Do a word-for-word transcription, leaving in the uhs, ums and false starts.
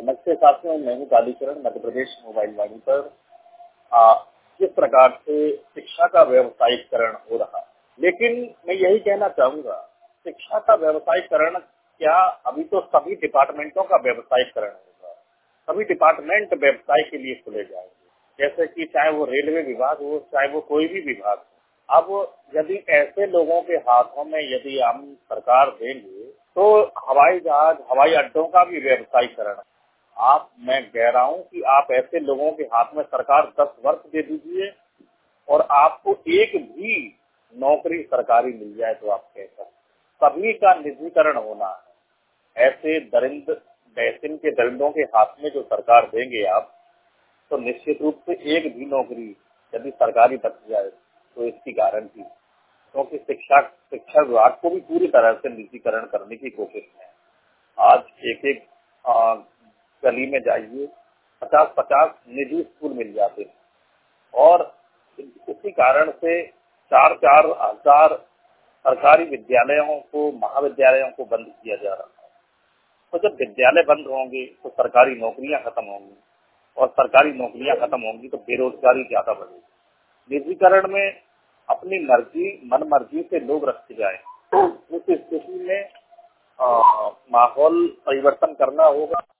नमस्ते साथियों, मैं हूँ कालीचरण। मध्य प्रदेश मोबाइल वाणी पर आ, किस प्रकार से शिक्षा का व्यवसायीकरण हो रहा है, लेकिन मैं यही कहना चाहूंगा, शिक्षा का व्यवसायीकरण क्या, अभी तो सभी डिपार्टमेंटों का व्यवसायीकरण होगा। सभी डिपार्टमेंट व्यवसाय के लिए खुले जाएंगे, जैसे कि चाहे वो रेलवे विभाग हो, चाहे वो कोई भी विभाग हो। अब यदि ऐसे लोगों के हाथों में यदि हम सरकार देंगे तो हवाई जहाज, हवाई अड्डों का भी व्यवसायीकरण, आप मैं कह रहा हूँ कि आप ऐसे लोगों के हाथ में सरकार दस वर्ष दे दीजिए और आपको एक भी नौकरी सरकारी मिल जाए तो आप कह सकते। सभी का निजीकरण होना है। ऐसे दरिंद बैसिन के दरिंदों के हाथ में जो सरकार देंगे आप, तो निश्चित रूप से एक भी नौकरी यदि सरकारी बच जाए तो इसकी गारंटी, क्योंकि शिक्षा शिक्षा विभाग को भी पूरी तरह से निजीकरण करने की कोशिश है। आज एक एक आ, गली में जाइए, पचास पचास निजी स्कूल मिल जाते हैं और इसी कारण से चार चार हजार सरकारी विद्यालयों को, महाविद्यालयों को बंद किया जा रहा है। तो जब विद्यालय बंद होंगे तो सरकारी नौकरियां खत्म होंगी और सरकारी नौकरियां खत्म होंगी तो बेरोजगारी ज्यादा बढ़ेगी। निजीकरण में अपनी मर्जी, मन मर्जी से लोग रखे जाए, उस स्थिति में माहौल परिवर्तन करना होगा।